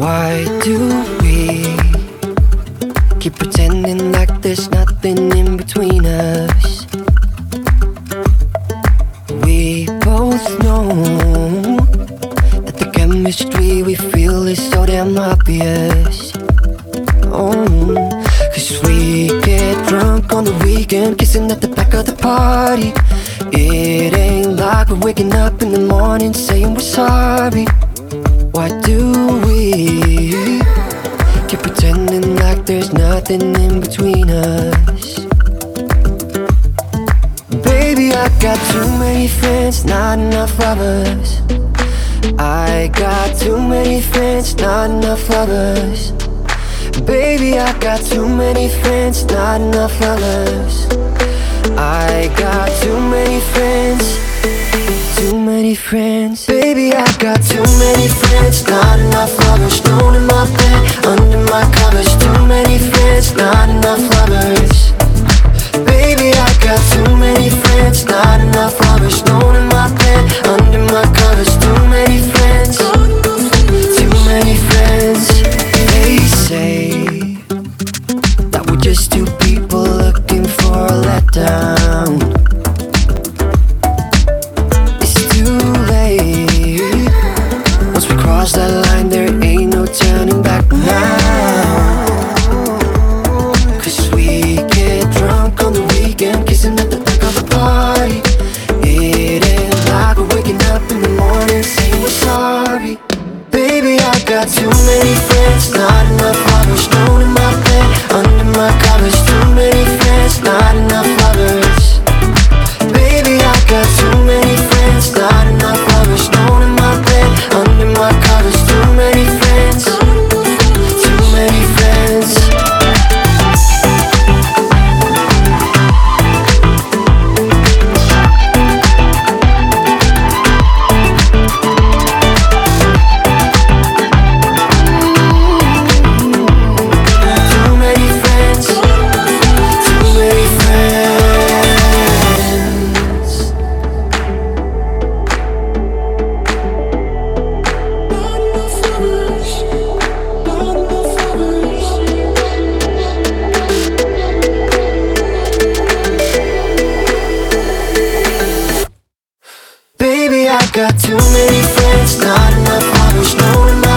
Why do we keep pretending like there's nothing in between us? We both know that the chemistry we feel is so damn obvious. Oh, 'cause we get drunk on the weekend, kissing at the back of the party. It ain't like we're waking up in the morning saying we're sorry. Why do we keep pretending like there's nothing in between us? Baby, I got too many friends, not enough lovers. I got too many friends, not enough lovers. Baby, I got too many friends, not enough lovers. I got too many friends, too many friends. Baby, I got too many friends, not enough lovers. Thrown in my bed, under my covers. Too many friends, not enough lovers. Baby, I got too many friends, not enough lovers. Thrown in my bed, under my covers. Too many friends, too many friends. They say that we're just two people looking for a letdown. It's too late. Once we cross that line, there ain't no turning back now. 'Cause we get drunk on the weekend, kissing at the back of the party. It ain't like we're waking up in the morning saying we're sorry. Baby, I got too many friends, not enough lovers. Thrown in my bed, under my covers. Too many friends, not enough lovers. Baby, I got too many friends, not enough lovers. Thrown in my bed, under my covers. Too many friends, too many friends. Baby, I got too many friends, not enough lovers. Knowing my